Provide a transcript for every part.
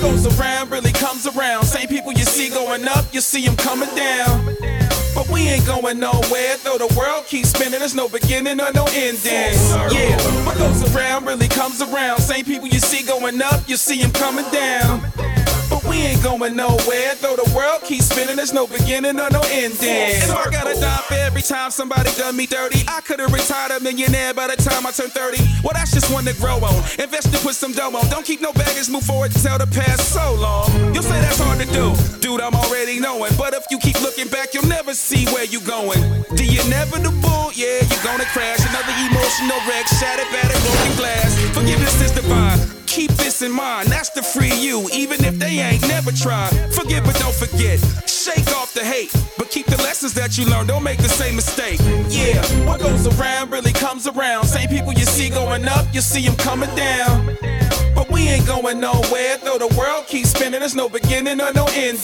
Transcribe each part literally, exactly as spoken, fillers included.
goes around really comes around. Same people you see going up, you see them coming down. But we ain't going nowhere, though the world keeps spinning, there's no beginning or no ending. Yeah, what goes around really comes around. Same people you see going up, you see them coming down. But we ain't going nowhere, though the world keeps spinning, there's no beginning or no ending. So I gotta die for every time somebody done me dirty. I could've retired a millionaire by the time I turned thirty. Well, that's just one to grow on. Invest and put some dough on. Don't keep no baggage, move forward, tell the past so long. You'll say that's hard to do, dude, I'm already knowing. But if you keep looking back, you'll never see where you going. The inevitable, yeah, you're gonna crash. Another emotional wreck, shattered, battered, broken glass. Forgiveness is divine. Keep this in mind, that's to free you, even if they ain't never tried. Forgive but don't forget, shake off the hate, but keep the lessons that you learned, don't make the same mistake. Yeah, what goes around really comes around. Same people you see going up, you see them coming down. But we ain't going nowhere, though the world keeps spinning, there's no beginning or no ending.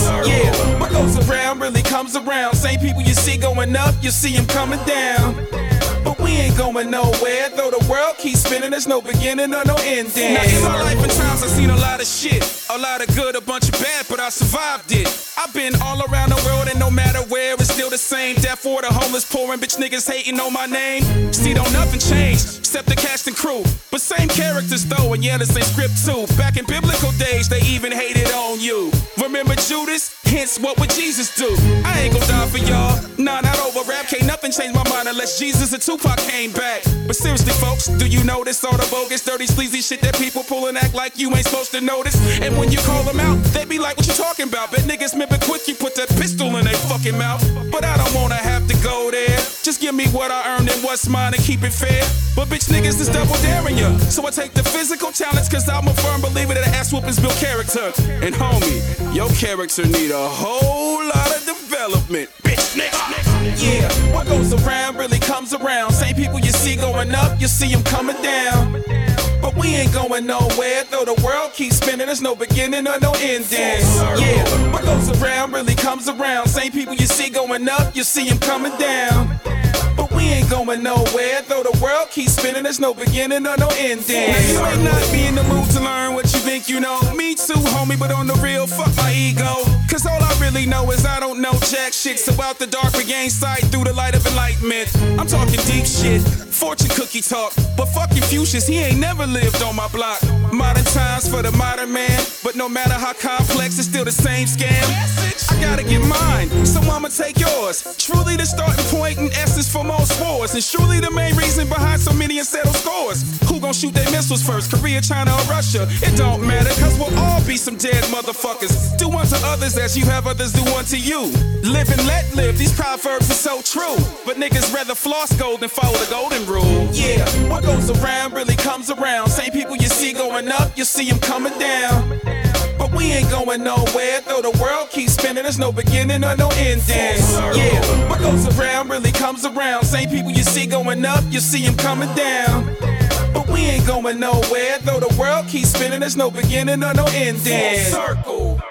Yeah, what goes around really comes around. Same people you see going up, you see them coming down. But we ain't going nowhere, though the world keeps spinning, there's no beginning or no ending. Now in my life and times I've seen a lot of shit, a lot of good, a bunch of bad, but I survived it. I've been all around the world and no matter where, it's still the same. Death for the homeless, poor and bitch niggas hating on my name. See, don't nothing change, except the cast and crew. But same characters though, and yeah, the same script too. Back in biblical days, they even hated on you. Remember Judas? Hence, what would Jesus do? I ain't gon' die for y'all, nah, not over rap. Can't nothing change my mind unless Jesus and Tupac came back. But seriously folks, do you notice all the bogus, dirty, sleazy shit that people pull and act like you ain't supposed to notice? And when you call them out, they be like, what you talking about? Bet niggas remember quick you put that pistol in their fucking mouth. But I don't wanna have to go there. Just give me what I earned and what's mine and keep it fair. But bitch niggas is double daring ya. So I take the physical challenge cause I'm a firm believer that ass whoopings build character. And homie, your character need a whole lot of development, bitch nigga. Yeah, what goes around really comes around. Same people you see going up, you see them coming down. But we ain't going nowhere, though the world keeps spinning, there's no beginning or no ending. Yeah, what goes around really comes around. Same people you see going up, you see them coming down. But we ain't going nowhere, though the world keeps spinning, there's no beginning or no ending. Now you may not be in the mood to learn what you think you know. Me too, homie, but on the real, fuck my ego. Cause all I really know is I don't know jack shit. So out the dark we gain sight through the light of enlightenment. I'm talking deep shit, fortune cookie talk. But fuck Confucius, he ain't never lived on my block. Modern times for the modern man, but no matter how complex, it's still the same scam. I gotta get mine, so I'ma take yours. Truly the starting point and essence for most wars. And surely the main reason behind so many unsettled scores. Who gon' shoot their missiles first, Korea, China, or Russia? It don't matter, cause we'll all be some dead motherfuckers. Do unto others as you have others do unto you. Live and let live, these proverbs are so true. But niggas rather floss gold than follow the golden rule. Yeah, what goes around really comes around. Same people you see going up, you see them coming down. But we ain't going nowhere, though the world keeps spinning, there's no beginning or no ending. Yeah, what goes around really comes around. Same people you see going up, you see them coming down. But we ain't going nowhere, though the world keeps spinning, there's no beginning or no ending. Full circle.